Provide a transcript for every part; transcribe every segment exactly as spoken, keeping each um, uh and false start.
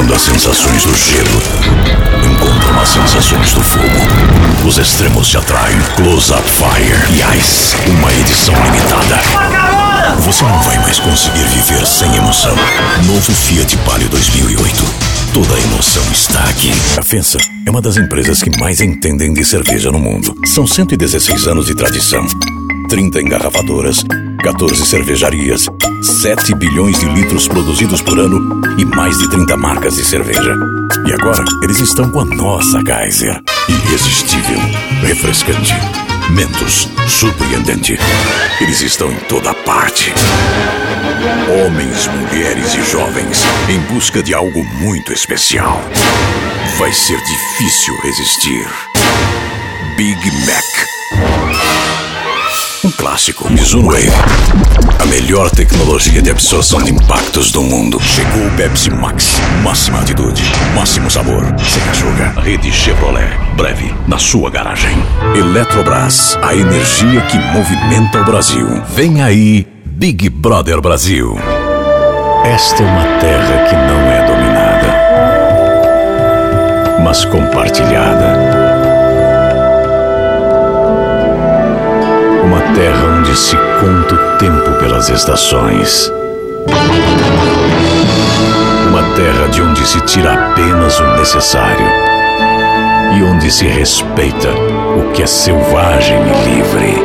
Quando as sensações do gelo encontram as sensações do fogo, os extremos se atraem. Close Up Fire e Ice, uma edição limitada. Você não vai mais conseguir viver sem emoção. Novo Fiat Palio dois mil e oito. Toda a emoção está aqui. A FEMSA é uma das empresas que mais entendem de cerveja no mundo. São cento e dezesseis anos de tradição, trinta engarrafadoras, quatorze cervejarias, sete bilhões de litros produzidos por ano e mais de trinta marcas de cerveja. E agora eles estão com a nossa Kaiser. Irresistível, refrescante, Mentos, surpreendente. Eles estão em toda parte. Homens, mulheres e jovens em busca de algo muito especial. Vai ser difícil resistir. Big Mac. Um clássico. Mizuno Wave. A melhor tecnologia de absorção de impactos do mundo. Chegou o Pepsi Max. Máxima atitude, máximo sabor. Sem açúcar. Rede Chevrolet. Breve, na sua garagem. Eletrobras. A energia que movimenta o Brasil. Vem aí, Big Brother Brasil. Esta é uma terra que não é dominada, mas compartilhada. Uma terra onde se conta o tempo pelas estações. Uma terra de onde se tira apenas o necessário e onde se respeita o que é selvagem e livre.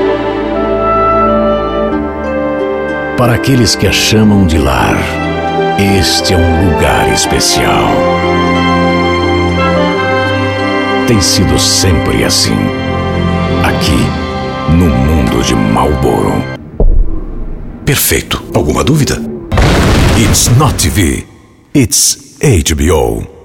Para aqueles que a chamam de lar, este é um lugar especial. Tem sido sempre assim, aqui no mundo de Marlboro. Perfeito. Alguma dúvida? It's not T V. It's H B O.